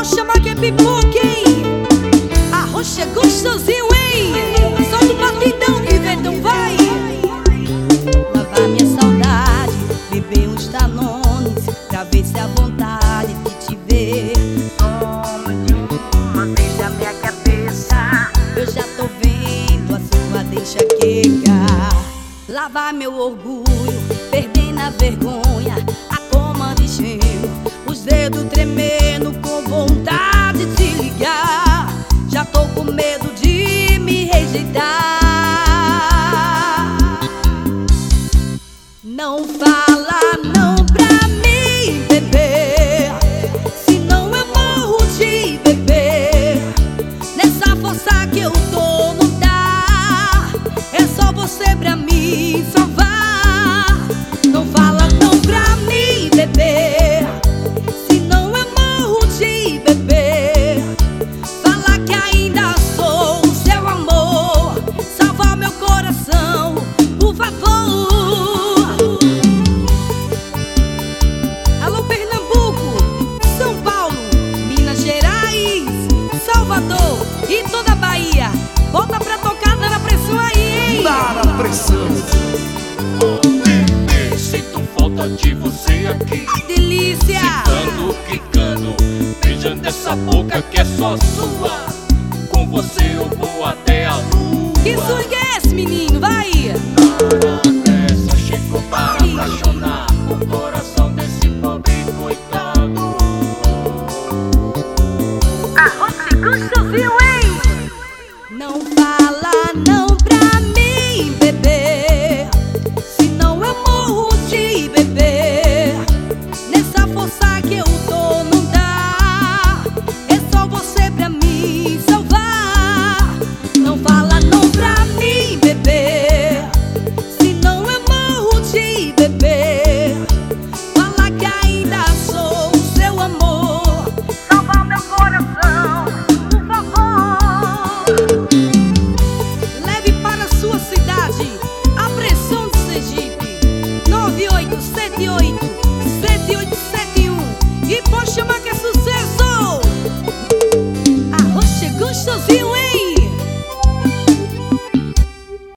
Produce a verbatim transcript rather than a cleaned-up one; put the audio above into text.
chamar que é pipoca, hein? Arroz é gostosinho, hein? Solta o batidão que ventão vai lavar minha saudade, beber uns danones pra ver se a vontade de te ver toma de uma vez da minha cabeça. Eu já tô vendo a sua deixa quecar. Lavar meu orgulho, perdendo a vergonha, a coma de gelo, os dedos tremendo com vontade de te ligar. Já tô com medo de me rejeitar. Não fala não pra mim, bebê, senão eu morro de beber. Nessa força que eu tô não dá, é só você pra me salvar. Não fala não pra mim, bebê, senão eu morro de beber. Fala que ainda sou o seu amor, salva meu coração, por favor. Alô Pernambuco, São Paulo, Minas Gerais, Salvador e toda a Bahia, bota pra tocar, dá na pressão aí, hein? Dá na pressão. Oh, bebê, sinto falta de você aqui. Ai, delícia! Quicando, quicando, beijando essa boca que é só sua. Com você eu vou até a lua. Que swing é esse, menino? Vai! Nada dessa chegou para apaixonar o coração desse pobre coitado. Arroz é gostosinho, hein? Não fala não pra mim, bebê, senão eu morro de beber. Nessa força que eu tô não dá, é só você pra me salvar. Não fala não pra mim, bebê, senão eu morro de beber. Fala que ainda sou o seu amor, salva meu coração, por favor. Leve para sua cidade a pressão de Sergipe. Nove oito sete oito